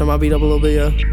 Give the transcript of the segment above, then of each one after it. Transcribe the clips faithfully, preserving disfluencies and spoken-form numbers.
turn my beat up a little bit, yeah.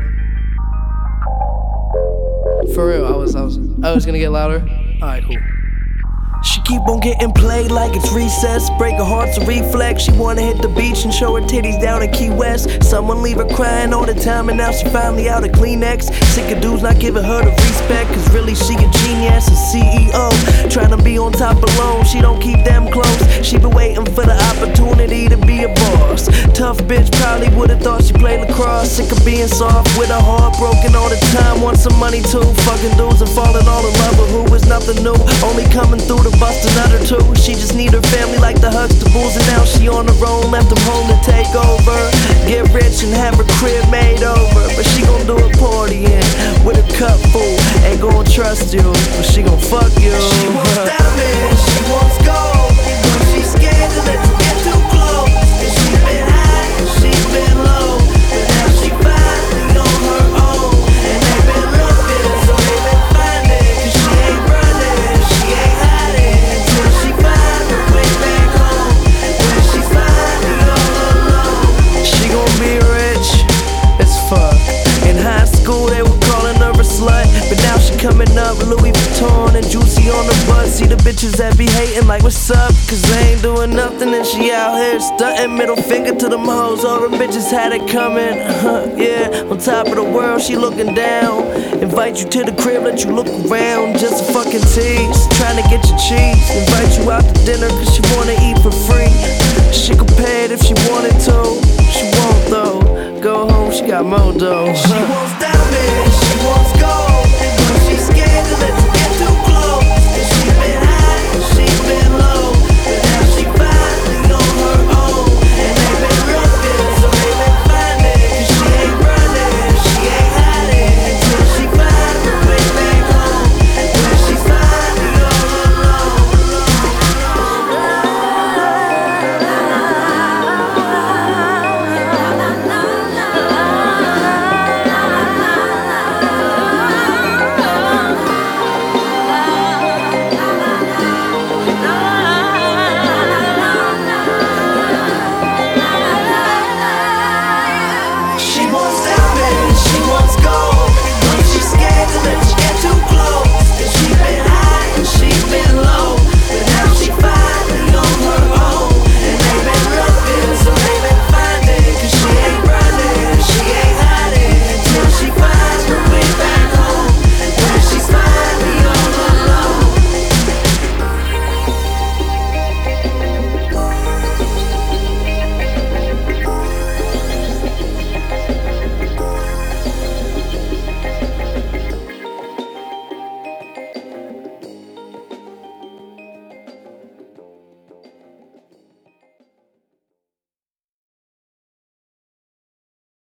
For real, I was, I was, I was gonna get louder. Alright, cool. She keep on getting played like it's recess. Break her heart's a reflex. She wanna hit the beach and show her titties down in Key West. Someone leave her crying all the time and now she finally out of Kleenex. Sick of dudes not giving her the respect, cause really she a genius, a C E O. Trying to be on top alone, she don't keep them close. She been waiting for the opportunity to be a boss. Tough bitch, probably would've thought she played lacrosse. Sick of being soft with her heart broken all the time. Want some money too, fucking dudes and falling all in love with who is nothing new. Only coming through the bust another two. She just need her family like the Huxtables, and now she on her own, left them home to take over. Get rich and have her crib made over, but she gon' do a party in with a cup full. Ain't gon' trust you, but she gon' fuck you. She wants diamonds, she wants gold, but she's scared to let you get too close. And she been high and she been low, but now she finally on her own. And they been looking, so they been finding, cause she ain't running, she ain't hiding, until she find her way back home, when she's finally all alone. She gon' be rich as fuck. In high school they were calling her a slut, but now she coming up Louis Vuitton and Juicy on the butt. See the bitches that be hating like what's up, cause they ain't doing nothing and she out here stunting. Middle finger to them hoes, all them bitches had it coming. Yeah, on top of the world she looking down. Invite you to the crib, let you look around, just a fucking tease. Trying to get your cheese, invite you out to dinner cause she wanna eat for free. She could pay it if she wanted to, she won't though. Go home, she got more dough.